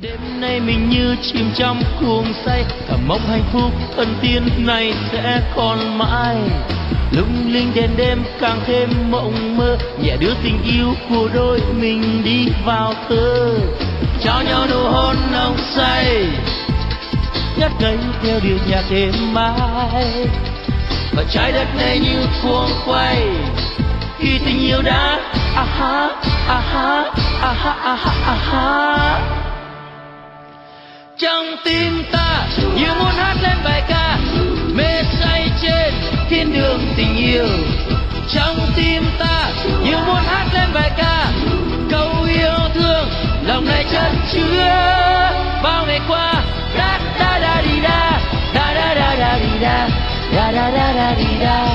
Đêm nay mình như chìm trong cuồng say, thầm mong hạnh phúc thần tiên này sẽ còn mãi. Lung linh đèn đêm càng thêm mộng mơ, nhẹ đưa tình yêu của đôi mình đi vào thơ. Trao nhau nụ hôn nồng say, ngất ngây theo điệu nhạc êm mãi. Và trái đất này như cuồng quay, khi tình yêu đã aha aha aha aha aha. Trong tim ta như muốn hát lên bài ca, mê say trên thiên đường tình yêu. Trong tim ta như muốn hát lên bài ca, câu yêu thương lòng này chất chứa bao ngày qua. Da da da đi da, da da da da đi da, da da da da đi da.